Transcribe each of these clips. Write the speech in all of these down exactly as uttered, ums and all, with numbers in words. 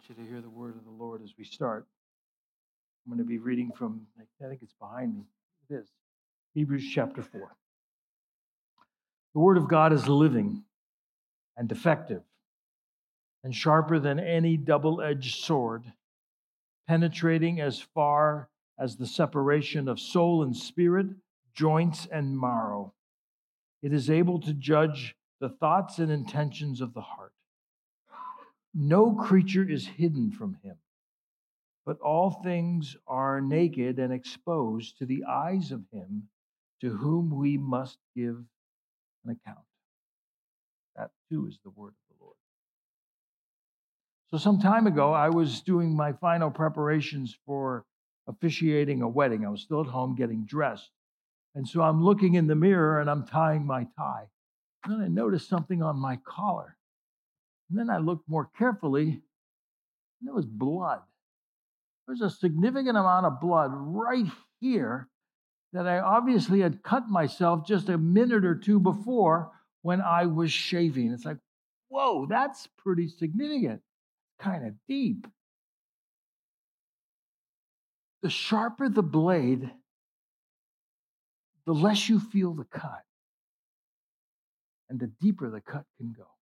want you to hear the word of the Lord as we start. I'm going to be reading from, I think it's behind me. It is. Hebrews chapter four. The word of God is living and effective and sharper than any double-edged sword, penetrating as far as the separation of soul and spirit, joints and marrow. It is able to judge the thoughts and intentions of the heart. No creature is hidden from him, but all things are naked and exposed to the eyes of him to whom we must give an account. That too is the word of the Lord. So some time ago, I was doing my final preparations for officiating a wedding. I was still at home getting dressed. And so I'm looking in the mirror and I'm tying my tie. And then I noticed something on my collar. And then I looked more carefully, and there was blood. There's a significant amount of blood right here that I obviously had cut myself just a minute or two before when I was shaving. It's like, whoa, that's pretty significant, kind of deep. The sharper the blade, the less you feel the cut, and the deeper the cut can go.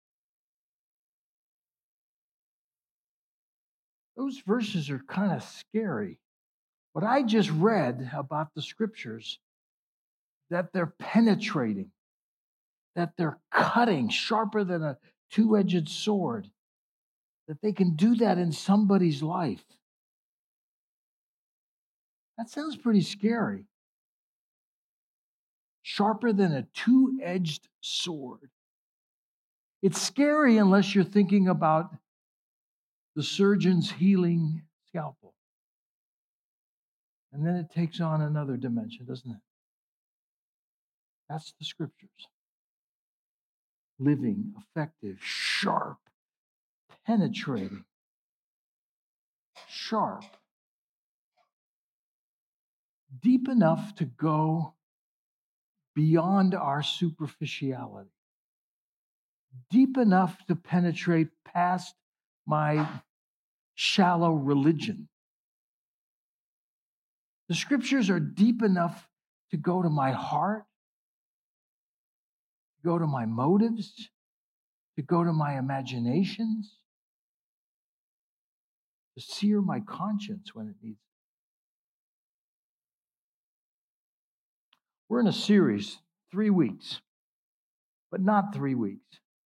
Those verses are kind of scary. What I just read about the scriptures, that they're penetrating, that they're cutting sharper than a two-edged sword, that they can do that in somebody's life. That sounds pretty scary. Sharper than a two-edged sword. It's scary unless you're thinking about the surgeon's healing scalpel. And then it takes on another dimension, doesn't it? That's the scriptures. Living, effective, sharp, penetrating, sharp. Deep enough to go beyond our superficiality. Deep enough to penetrate past my shallow religion. The scriptures are deep enough to go to my heart, go to my motives, to go to my imaginations, to sear my conscience when it needs. We're in a series, three weeks, but not three weeks,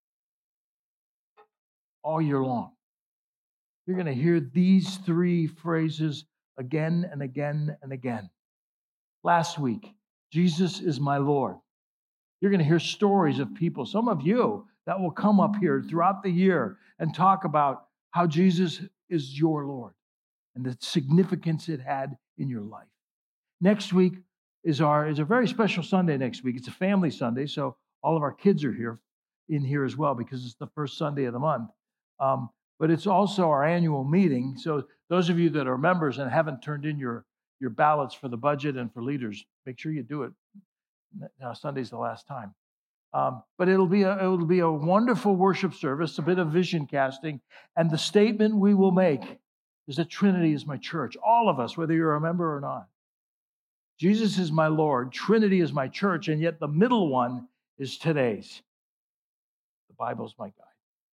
all year long. You're going to hear these three phrases again and again and again. Last week, Jesus is my Lord. You're going to hear stories of people, some of you, that will come up here throughout the year and talk about how Jesus is your Lord and the significance it had in your life. Next week is our is a very special Sunday next week. It's a family Sunday, so all of our kids are here in here as well because it's the first Sunday of the month. Um, but it's also our annual meeting. So those of you that are members and haven't turned in your, your ballots for the budget and for leaders, make sure you do it. Now, Sunday's the last time. Um, but it'll be a it'll be a wonderful worship service, a bit of vision casting, and the statement we will make is that Trinity is my church. All of us, whether you're a member or not. Jesus is my Lord, Trinity is my church, and yet the middle one is today's. The Bible is my guide.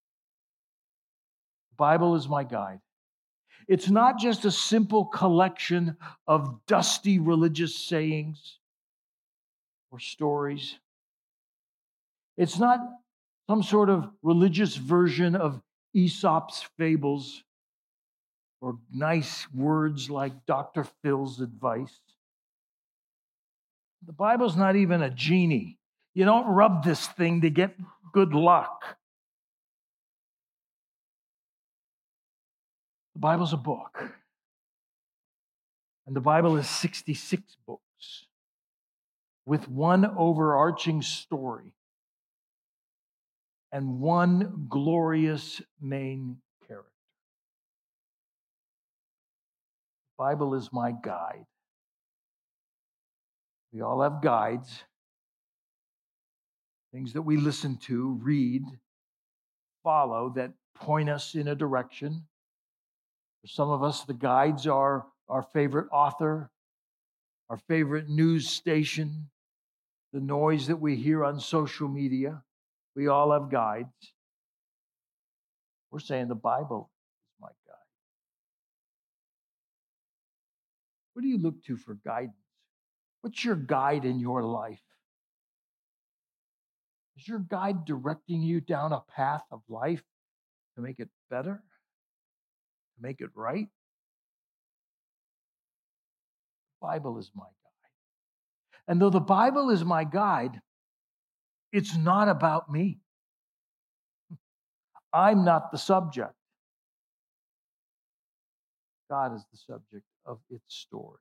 The Bible is my guide. It's not just a simple collection of dusty religious sayings or stories. It's not some sort of religious version of Aesop's fables or nice words like Doctor Phil's advice. The Bible's not even a genie. You don't rub this thing to get good luck. The Bible's a book. And the Bible is sixty-six books with one overarching story and one glorious main character. The Bible is my guide. We all have guides, things that we listen to, read, follow, that point us in a direction. For some of us, the guides are our favorite author, our favorite news station, the noise that we hear on social media. We all have guides. We're saying the Bible is my guide. What do you look to for guidance? What's your guide in your life? Is your guide directing you down a path of life to make it better, to make it right? The Bible is my guide. And though the Bible is my guide, it's not about me. I'm not the subject. God is the subject of its story.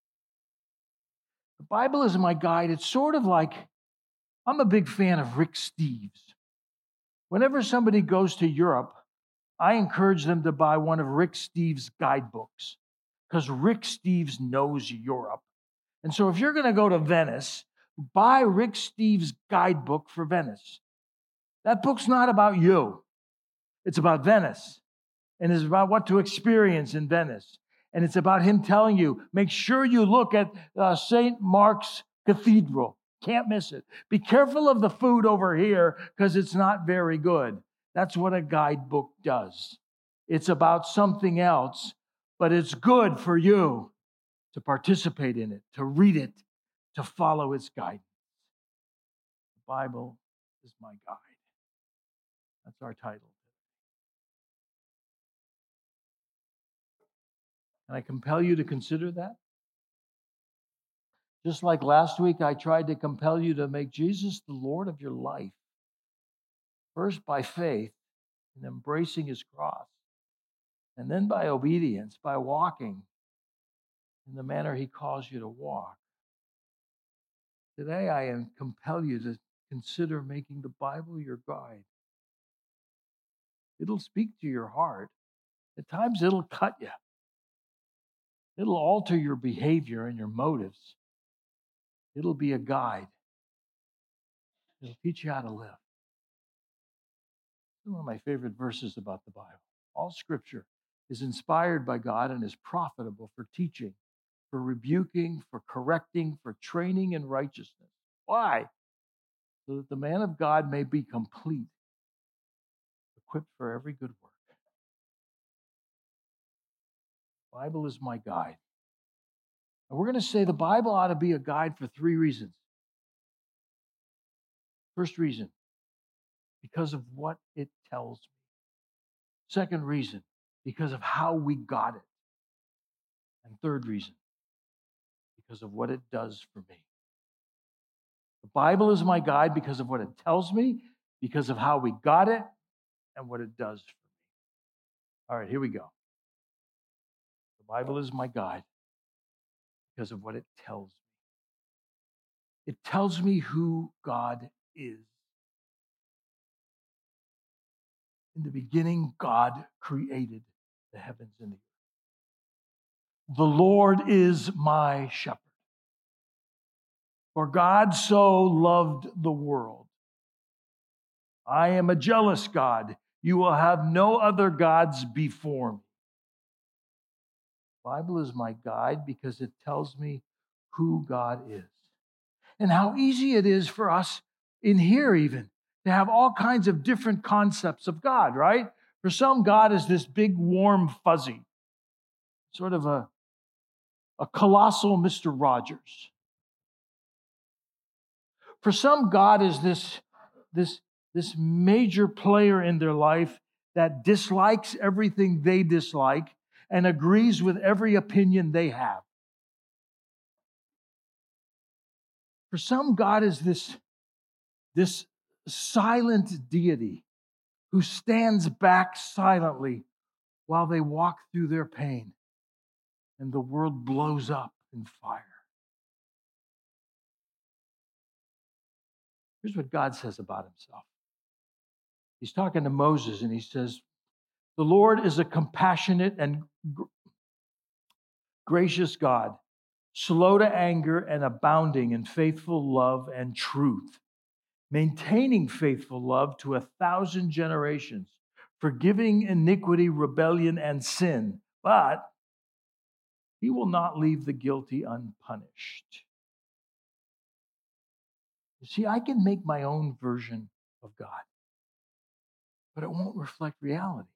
The Bible is my guide. It's sort of like, I'm a big fan of Rick Steves. Whenever somebody goes to Europe, I encourage them to buy one of Rick Steves' guidebooks because Rick Steves knows Europe. And so if you're going to go to Venice, buy Rick Steves' guidebook for Venice. That book's not about you. It's about Venice. And it's about what to experience in Venice. And it's about him telling you, make sure you look at uh, Saint Mark's Cathedral. Can't miss it. Be careful of the food over here because it's not very good. That's what a guidebook does. It's about something else, but it's good for you to participate in it, to read it, to follow its guidance. The Bible is my guide. That's our title. Can I compel you to consider that? Just like last week, I tried to compel you to make Jesus the Lord of your life. First by faith in embracing his cross, and then by obedience, by walking in the manner he calls you to walk. Today, I compel you to consider making the Bible your guide. It'll speak to your heart. At times, it'll cut you. It'll alter your behavior and your motives. It'll be a guide. It'll teach you how to live. One of my favorite verses about the Bible. All Scripture is inspired by God and is profitable for teaching, for rebuking, for correcting, for training in righteousness. Why? So that the man of God may be complete, equipped for every good work. The Bible is my guide. And we're going to say the Bible ought to be a guide for three reasons. First reason, because of what it tells me. Second reason, because of how we got it. And third reason, because of what it does for me. The Bible is my guide because of what it tells me, because of how we got it, and what it does for me. All right, here we go. The Bible is my guide because of what it tells me. It tells me who God is. In the beginning, God created the heavens and the earth. The Lord is my shepherd. For God so loved the world. I am a jealous God. You will have no other gods before me. The Bible is my guide because it tells me who God is. And how easy it is for us in here even to have all kinds of different concepts of God, right? For some, God is this big, warm fuzzy, sort of a, a colossal Mister Rogers. For some, God is this, this, this major player in their life that dislikes everything they dislike and agrees with every opinion they have. For some, God is this, this silent deity who stands back silently while they walk through their pain and the world blows up in fire. Here's what God says about himself. He's talking to Moses and he says, the Lord is a compassionate and gr- gracious God, slow to anger and abounding in faithful love and truth, maintaining faithful love to a thousand generations, forgiving iniquity, rebellion, and sin, but he will not leave the guilty unpunished. You see, I can make my own version of God, but it won't reflect reality.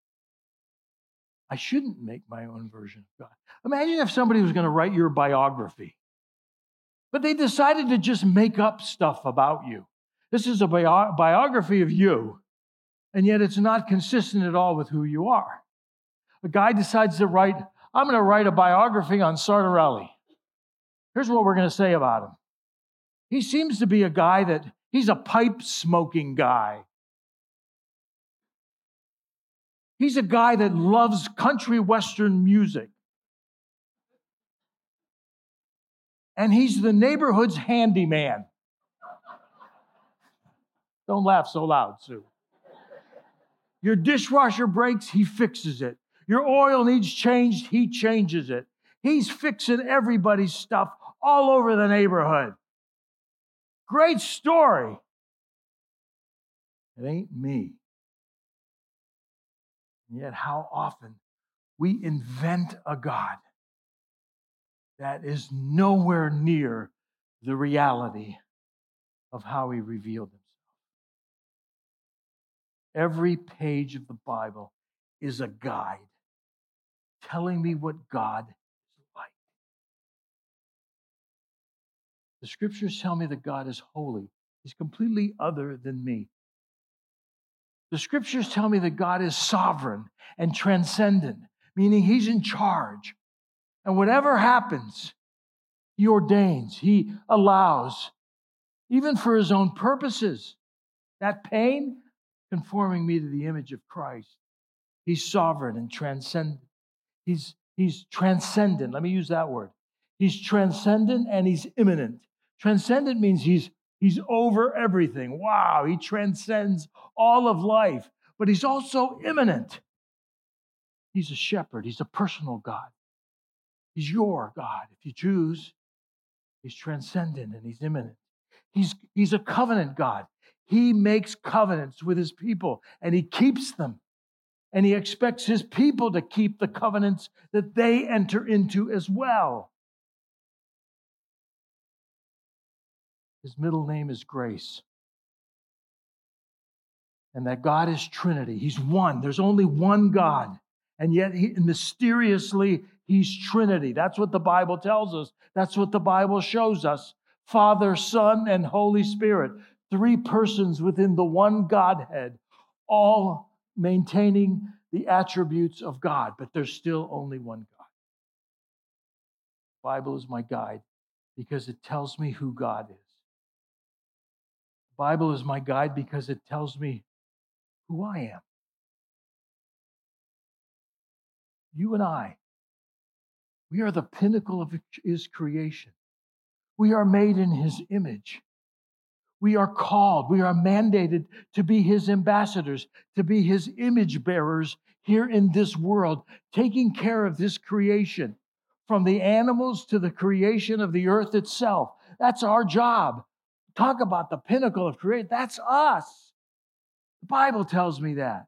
I shouldn't make my own version of God. Imagine if somebody was going to write your biography, but they decided to just make up stuff about you. This is a bio- biography of you, and yet it's not consistent at all with who you are. A guy decides to write, I'm going to write a biography on Sartorelli. Here's what we're going to say about him. He seems to be a guy that, he's a pipe-smoking guy. He's a guy that loves country western music. And he's the neighborhood's handyman. Don't laugh so loud, Sue. Your dishwasher breaks, he fixes it. Your oil needs changed, he changes it. He's fixing everybody's stuff all over the neighborhood. Great story. It ain't me. And yet how often we invent a God that is nowhere near the reality of how he revealed himself. Every page of the Bible is a guide telling me what God is like. The scriptures tell me that God is holy. He's completely other than me. The scriptures tell me that God is sovereign and transcendent, meaning he's in charge. And whatever happens, he ordains, he allows, even for his own purposes. That pain, conforming me to the image of Christ. He's sovereign and transcendent. He's, he's transcendent. Let me use that word. He's transcendent and he's immanent. Transcendent means he's, he's over everything. Wow, he transcends all of life. But he's also immanent. He's a shepherd. He's a personal God. He's your God. If you choose, he's transcendent and he's immanent. He's, he's a covenant God. He makes covenants with his people and he keeps them. And he expects his people to keep the covenants that they enter into as well. His middle name is Grace. And that God is Trinity. He's one. There's only one God. And yet, he, mysteriously, he's Trinity. That's what the Bible tells us. That's what the Bible shows us. Father, Son, and Holy Spirit. Three persons within the one Godhead, all maintaining the attributes of God. But there's still only one God. The Bible is my guide because it tells me who God is. The Bible is my guide because it tells me who I am. You and I, we are the pinnacle of his creation. We are made in his image. We are called, we are mandated to be his ambassadors, to be his image bearers here in this world, taking care of this creation, from the animals to the creation of the earth itself. That's our job. Talk about the pinnacle of creation. That's us. The Bible tells me that.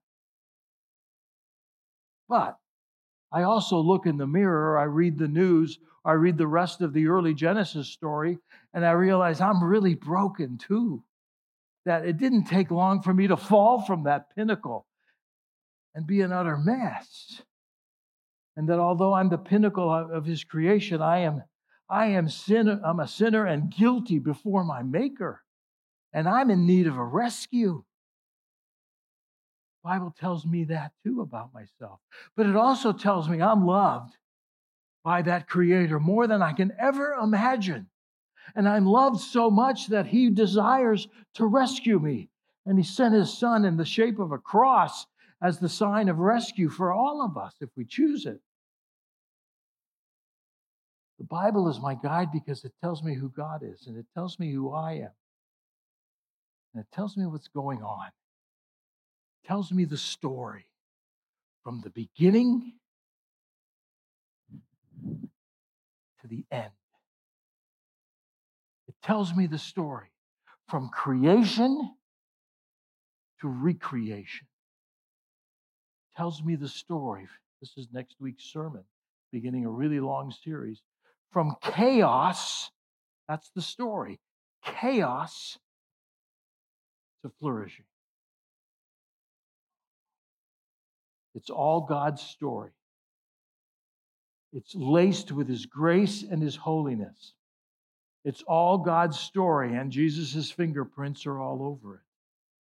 But I also look in the mirror, I read the news, I read the rest of the early Genesis story, and I realize I'm really broken too. That it didn't take long for me to fall from that pinnacle and be an utter mess. And that although I'm the pinnacle of his creation, I am, I am sin, I'm a sinner and guilty before my Maker. And I'm in need of a rescue. The Bible tells me that too about myself. But it also tells me I'm loved by that Creator more than I can ever imagine. And I'm loved so much that he desires to rescue me. And he sent his Son in the shape of a cross as the sign of rescue for all of us if we choose it. The Bible is my guide because it tells me who God is, and it tells me who I am. And it tells me what's going on. It tells me the story from the beginning to the end. It tells me the story from creation to recreation. It tells me the story This is next week's sermon, beginning a really long series. From chaos, that's the story, chaos to flourishing. It's all God's story. It's laced with His grace and His holiness. It's all God's story, and Jesus' fingerprints are all over it.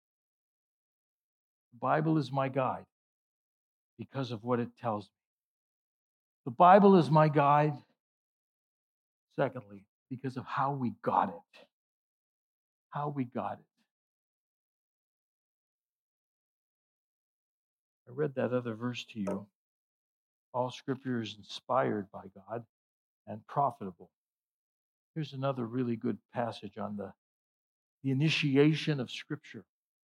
The Bible is my guide because of what it tells me. The Bible is my guide, secondly, because of how we got it. How we got it. I read that other verse to you. All Scripture is inspired by God and profitable. Here's another really good passage on the, the initiation of Scripture.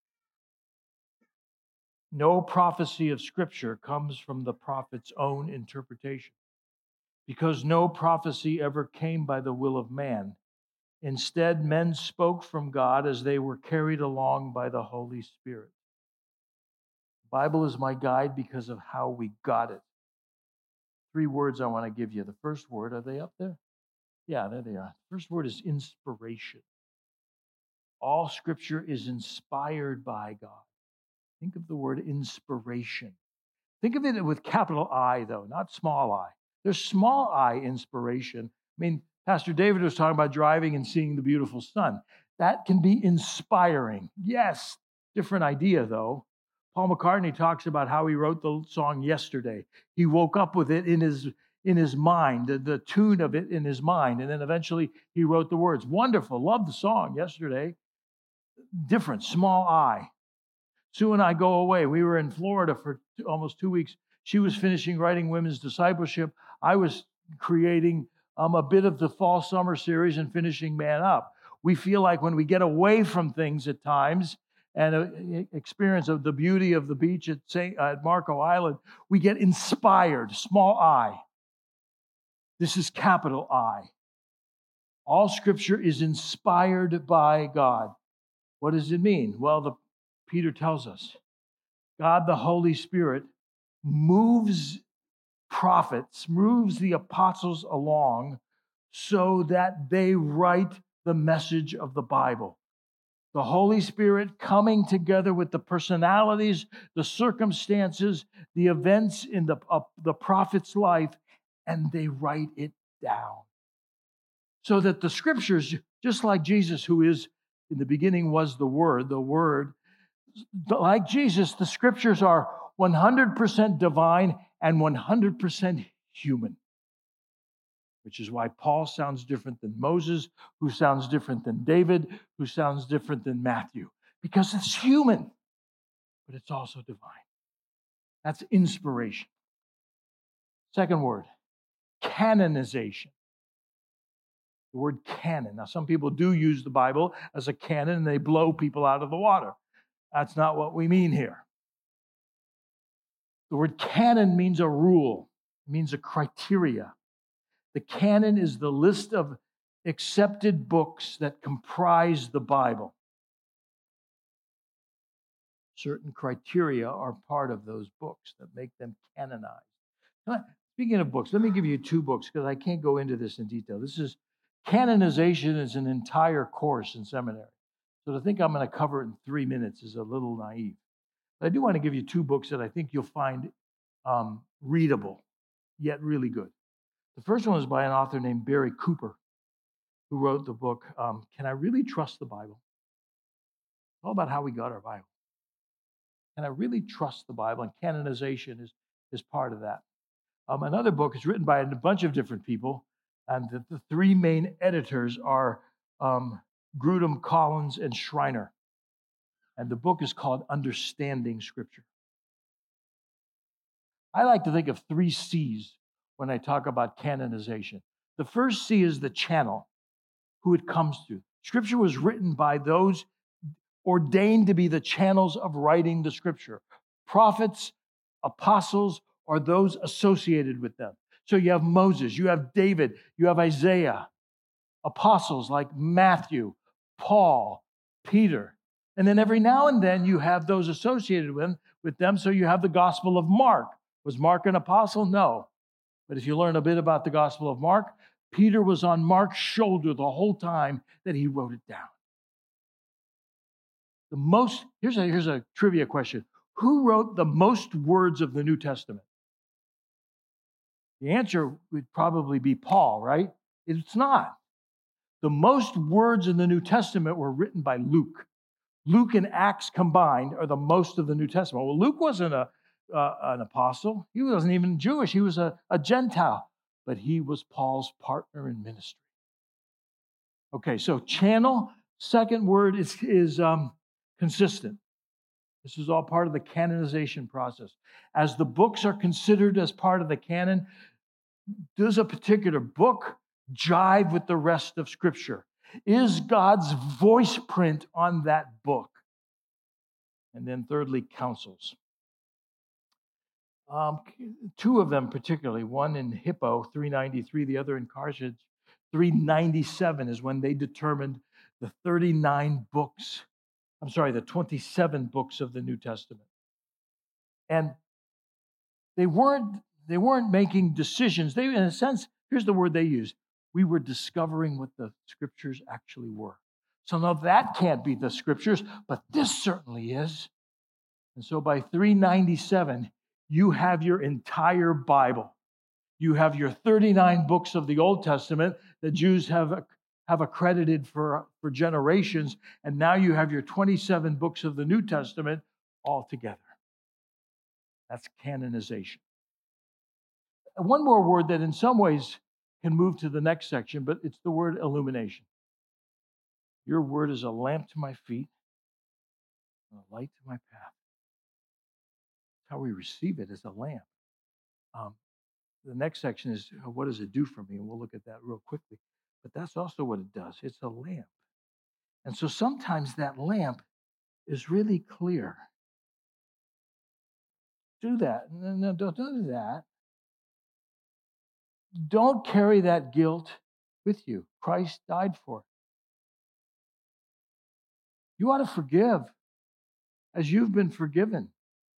No prophecy of Scripture comes from the prophet's own interpretation, because no prophecy ever came by the will of man. Instead, men spoke from God as they were carried along by the Holy Spirit. The Bible is my guide because of how we got it. Three words I want to give you. The first word, are they up there? Yeah, there they are. The first word is inspiration. All Scripture is inspired by God. Think of the word inspiration. Think of it with capital I, though, not small I. There's small I inspiration. I mean, Pastor David was talking about driving and seeing the beautiful sun. That can be inspiring. Yes, different idea, though. Paul McCartney talks about how he wrote the song Yesterday. He woke up with it in his, in his mind, the, the tune of it in his mind, and then eventually he wrote the words. Wonderful. Love the song Yesterday. Different, small I. Sue and I go away. We were in Florida for two, almost two weeks. She was finishing writing Women's Discipleship. I was creating um, a bit of the fall summer series and finishing Man Up. We feel like when we get away from things at times and uh, experience of the beauty of the beach at, Saint, uh, at Marco Island, we get inspired, small I. This is capital I. All Scripture is inspired by God. What does it mean? Well, the, Peter tells us, God the Holy Spirit moves prophets, moves the apostles along so that they write the message of the Bible. The Holy Spirit coming together with the personalities, the circumstances, the events in the, uh, the prophet's life, and they write it down. So that the Scriptures, just like Jesus, who is, in the beginning was the Word, the Word, like Jesus, the Scriptures are one hundred percent divine and one hundred percent human. Which is why Paul sounds different than Moses, who sounds different than David, who sounds different than Matthew. Because it's human, but it's also divine. That's inspiration. Second word, canonization. The word canon. Now, some people do use the Bible as a cannon and they blow people out of the water. That's not what we mean here. The word canon means a rule, it means a criteria. The canon is the list of accepted books that comprise the Bible. Certain criteria are part of those books that make them canonized. Speaking of books, let me give you two books because I can't go into this in detail. This is canonization is an entire course in seminary. So to think I'm going to cover it in three minutes is a little naive. But I do want to give you two books that I think you'll find um, readable, yet really good. The first one is by an author named Barry Cooper, who wrote the book, um, Can I Really Trust the Bible? It's all about how we got our Bible. Can I really trust the Bible? And canonization is, is part of that. Um, another book is written by a bunch of different people, and the, the three main editors are um, Grudem, Collins, and Schreiner. And the book is called Understanding Scripture. I like to think of three C's when I talk about canonization. The first C is the channel, who it comes through. Scripture was written by those ordained to be the channels of writing the Scripture. Prophets, apostles, or those associated with them. So you have Moses, you have David, you have Isaiah, apostles like Matthew, Paul, Peter. And then every now and then you have those associated with them, with them. So you have the Gospel of Mark, Was Mark an apostle? No. But if you learn a bit about the Gospel of Mark, Peter was on Mark's shoulder the whole time that he wrote it down. The most, here's a, here's a trivia question. Who wrote the most words of the New Testament? The answer would probably be Paul, right? It's not. The most words in the New Testament were written by Luke. Luke and Acts combined are the most of the New Testament. Well, Luke wasn't a, uh, an apostle. He wasn't even Jewish. He was a, a Gentile. But he was Paul's partner in ministry. Okay, so channel, second word is, is um, consistent. This is all part of the canonization process. As the books are considered as part of the canon, does a particular book jive with the rest of Scripture? Is God's voice print on that book? And then thirdly, councils. Um, two of them particularly, one in Hippo, three ninety-three, the other in Carthage, three ninety-seven is when they determined the thirty-nine books, I'm sorry, the twenty-seven books of the New Testament. And they weren't, they weren't making decisions. They, in a sense, here's the word they used. We were discovering what the Scriptures actually were. So now that can't be the Scriptures, but this certainly is. And so by three ninety-seven, you have your entire Bible. You have your thirty-nine books of the Old Testament that Jews have, have accredited for, for generations, and now you have your twenty-seven books of the New Testament all together. That's canonization. And one more word that in some ways can move to the next section, but it's the word illumination. Your word is a lamp to my feet and a light to my path. How we receive it as a lamp. Um, the next section is, what does it do for me? And we'll look at that real quickly. But that's also what it does. It's a lamp. And so sometimes that lamp is really clear. Do that. No, no, don't do that. Don't carry that guilt with you. Christ died for it. You ought to forgive as you've been forgiven.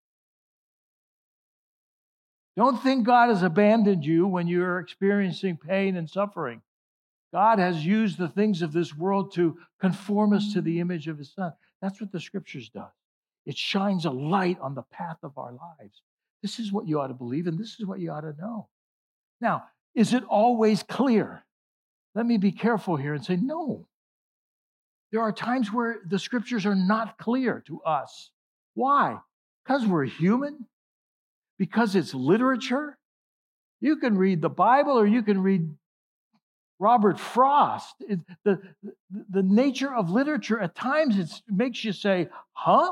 Don't think God has abandoned you when you're experiencing pain and suffering. God has used the things of this world to conform us to the image of His Son. That's what the Scriptures does. It shines a light on the path of our lives. This is what you ought to believe, and this is what you ought to know. Now, is it always clear? Let me be careful here and say no. There are times where the Scriptures are not clear to us. Why? Because we're human. Because it's literature. You can read the Bible or you can read Robert Frost. It, the, the, the nature of literature, at times it makes you say, huh?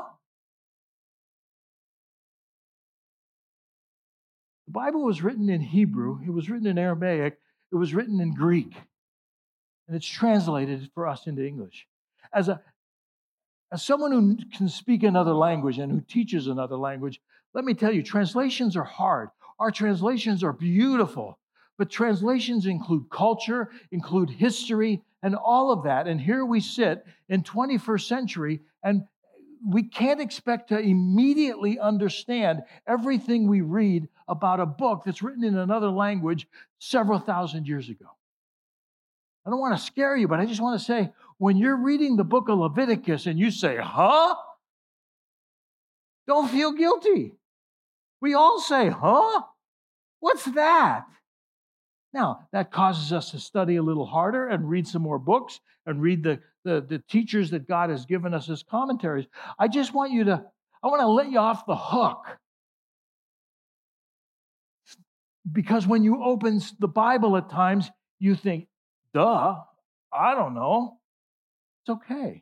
The Bible was written in Hebrew. It was written in Aramaic. It was written in Greek. And it's translated for us into English. As a As someone who can speak another language and who teaches another language, let me tell you, translations are hard. Our translations are beautiful, but translations include culture, include history, and all of that. And here we sit in twenty-first century, and we can't expect to immediately understand everything we read about a book that's written in another language several thousand years ago. I don't want to scare you, but I just want to say, when you're reading the book of Leviticus and you say, huh? Don't feel guilty. We all say, huh? What's that? Now, that causes us to study a little harder and read some more books and read the, the, the teachers that God has given us as commentaries. I just want you to, I want to let you off the hook. Because when you open the Bible at times, you think, duh, I don't know. It's okay.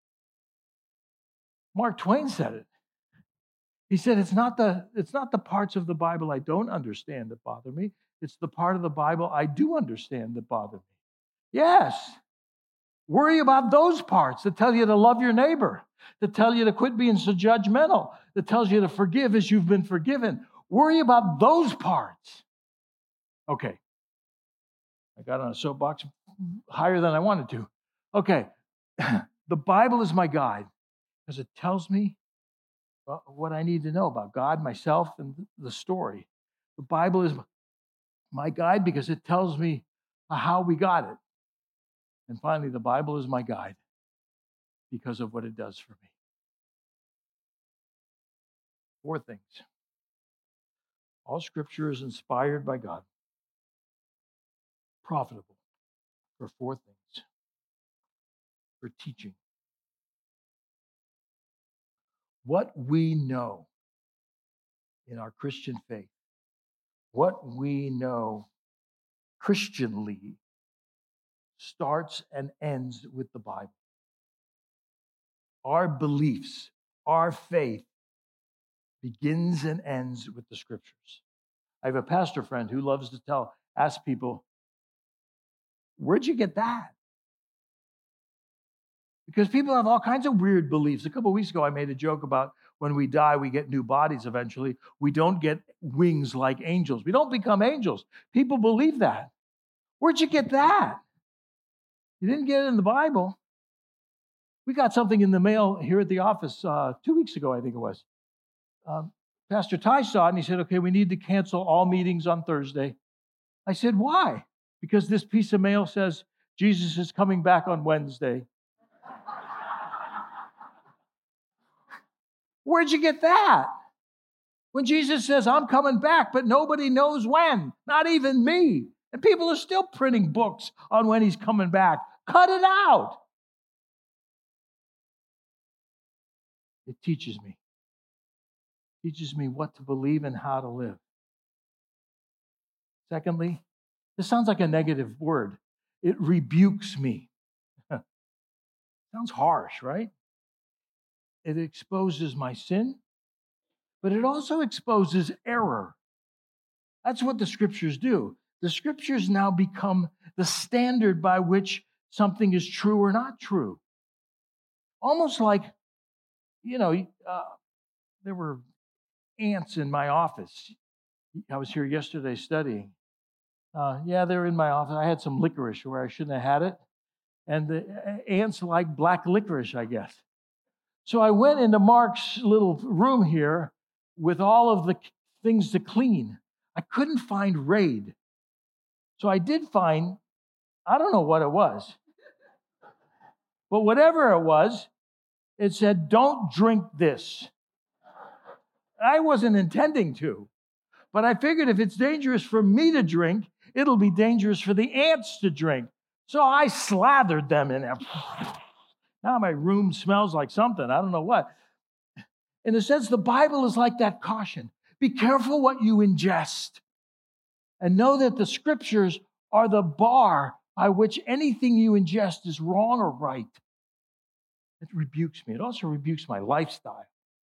Mark Twain said it. He said, it's not the, it's not the parts of the Bible I don't understand that bother me. It's the part of the Bible I do understand that bother me. Yes. Worry about those parts that tell you to love your neighbor, that tell you to quit being so judgmental, that tells you to forgive as you've been forgiven. Worry about those parts. Okay. I got on a soapbox higher than I wanted to. Okay. The Bible is my guide because it tells me what I need to know about God, myself, and the story. The Bible is my guide because it tells me how we got it. And finally, the Bible is my guide because of what it does for me. Four things. All Scripture is inspired by God, profitable for four things: for teaching. What we know in our Christian faith, what we know Christianly, starts and ends with the Bible. Our beliefs, our faith begins and ends with the Scriptures. I have a pastor friend who loves to tell, ask people, where'd you get that? Because people have all kinds of weird beliefs. A couple of weeks ago, I made a joke about when we die, we get new bodies eventually. We don't get wings like angels. We don't become angels. People believe that. Where'd you get that? You didn't get it in the Bible. We got something in the mail here at the office uh, two weeks ago, I think it was. Um, Pastor Ty saw it and he said, okay, we need to cancel all meetings on Thursday. I said, why? Because this piece of mail says Jesus is coming back on Wednesday. Where'd you get that? When Jesus says, I'm coming back, but nobody knows when, not even me. And people are still printing books on when he's coming back. Cut it out. It teaches me. It teaches me what to believe and how to live. Secondly, this sounds like a negative word. It rebukes me. Sounds harsh, right? It exposes my sin, but it also exposes error. That's what the Scriptures do. The Scriptures now become the standard by which something is true or not true. Almost like, you know, uh, there were ants in my office. I was here yesterday studying. Uh, yeah, they're in my office. I had some licorice where I shouldn't have had it. And the ants like black licorice, I guess. So I went into Mark's little room here with all of the things to clean. I couldn't find Raid. So I did find, I don't know what it was. But whatever it was, it said, don't drink this. I wasn't intending to. But I figured if it's dangerous for me to drink, it'll be dangerous for the ants to drink. So I slathered them in there. Now my room smells like something. I don't know what. In a sense, the Bible is like that caution. Be careful what you ingest. And know that the Scriptures are the bar by which anything you ingest is wrong or right. It rebukes me. It also rebukes my lifestyle.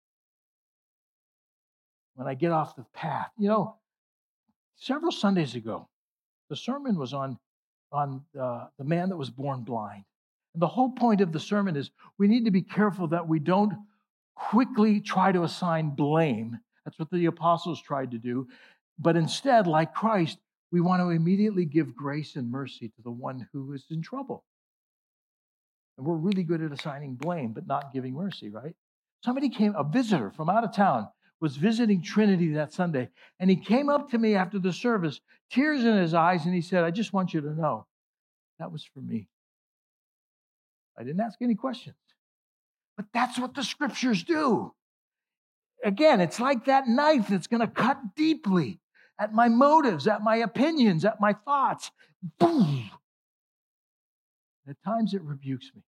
When I get off the path. You know, several Sundays ago, the sermon was on, on uh, the man that was born blind. And the whole point of the sermon is we need to be careful that we don't quickly try to assign blame. That's what the apostles tried to do. But instead, like Christ, we want to immediately give grace and mercy to the one who is in trouble. And we're really good at assigning blame, but not giving mercy, right? Somebody came, a visitor from out of town, was visiting Trinity that Sunday, and he came up to me after the service, tears in his eyes, and he said, I just want you to know, that was for me. I didn't ask any questions. But that's what the Scriptures do. Again, it's like that knife that's going to cut deeply at my motives, at my opinions, at my thoughts. Boom! At times it rebukes me.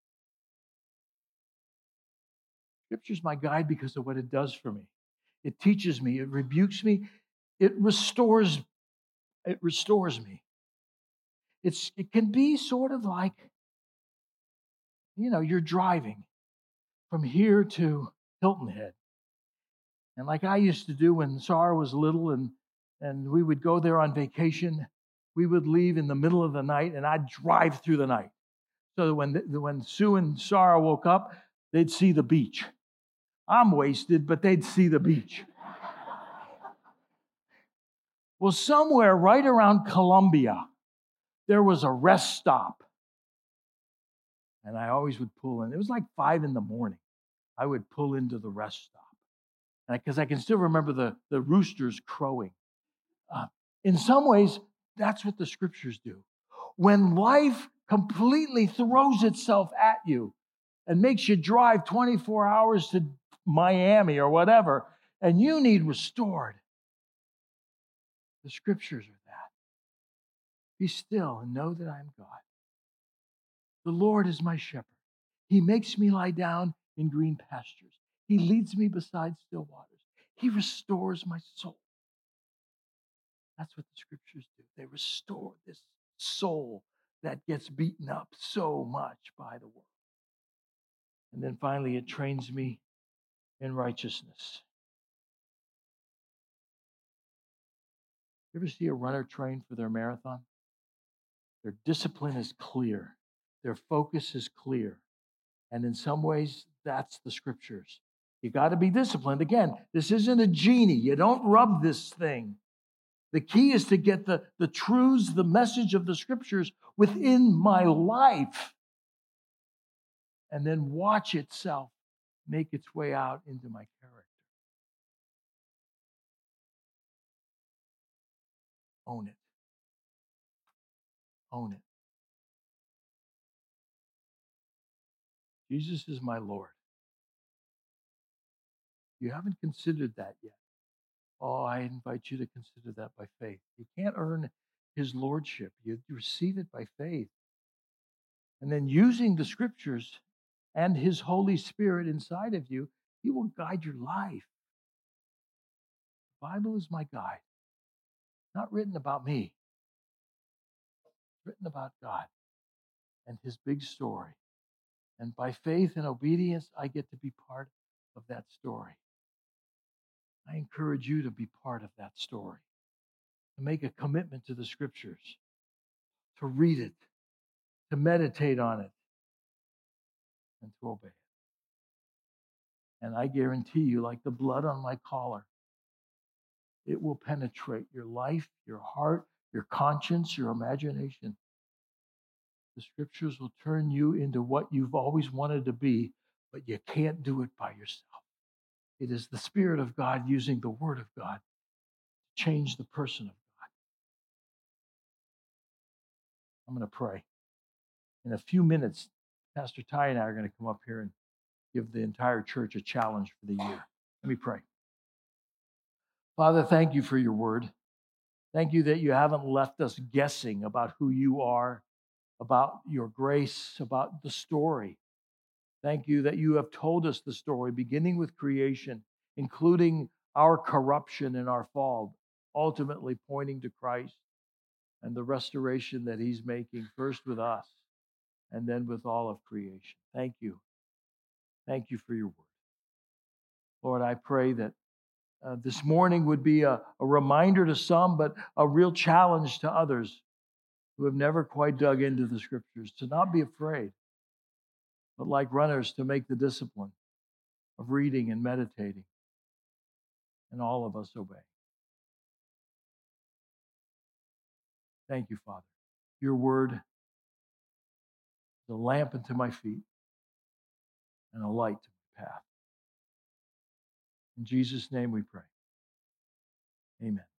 Scripture's my guide because of what it does for me. It teaches me, it rebukes me, it restores, it restores me. It's it can be sort of like, you know, you're driving from here to Hilton Head. And like I used to do when Sarah was little and, and we would go there on vacation, we would leave in the middle of the night and I'd drive through the night. So that when, the, when Sue and Sarah woke up, they'd see the beach. I'm wasted, but they'd see the beach. Well, somewhere right around Columbia, there was a rest stop. And I always would pull in. It was like five in the morning. I would pull into the rest stop. Because I can still remember the, the roosters crowing. Uh, in some ways, that's what the scriptures do. When life completely throws itself at you and makes you drive twenty-four hours to Miami or whatever, and you need restored, the scriptures are that. Be still and know that I am God. The Lord is my shepherd. He makes me lie down in green pastures. He leads me beside still waters. He restores my soul. That's what the scriptures do. They restore this soul that gets beaten up so much by the world. And then finally, it trains me in righteousness. You ever see a runner train for their marathon? Their discipline is clear. Their focus is clear. And in some ways, that's the scriptures. You got to be disciplined. Again, this isn't a genie. You don't rub this thing. The key is to get the, the truths, the message of the scriptures within my life, and then watch itself make its way out into my character. Own it. Own it. Jesus is my Lord. You haven't considered that yet. Oh, I invite you to consider that by faith. You can't earn his lordship. You receive it by faith. And then using the scriptures and his Holy Spirit inside of you, he will guide your life. The Bible is my guide. Not written about me. It's written about God and his big story. And by faith and obedience, I get to be part of that story. I encourage you to be part of that story, to make a commitment to the scriptures, to read it, to meditate on it, and to obey it. And I guarantee you, like the blood on my collar, it will penetrate your life, your heart, your conscience, your imagination. The scriptures will turn you into what you've always wanted to be, but you can't do it by yourself. It is the Spirit of God using the Word of God to change the person of God. I'm going to pray. In a few minutes, Pastor Ty and I are going to come up here and give the entire church a challenge for the year. Let me pray. Father, thank you for your word. Thank you that you haven't left us guessing about who you are, about your grace, about the story. Thank you that you have told us the story, beginning with creation, including our corruption and our fall, ultimately pointing to Christ and the restoration that he's making, first with us and then with all of creation. Thank you. Thank you for your word. Lord, I pray that uh, this morning would be a, a reminder to some, but a real challenge to others who have never quite dug into the scriptures, to not be afraid, but like runners, to make the discipline of reading and meditating, and all of us obey. Thank you, Father. Your word is a lamp unto my feet and a light to my path. In Jesus' name we pray. Amen.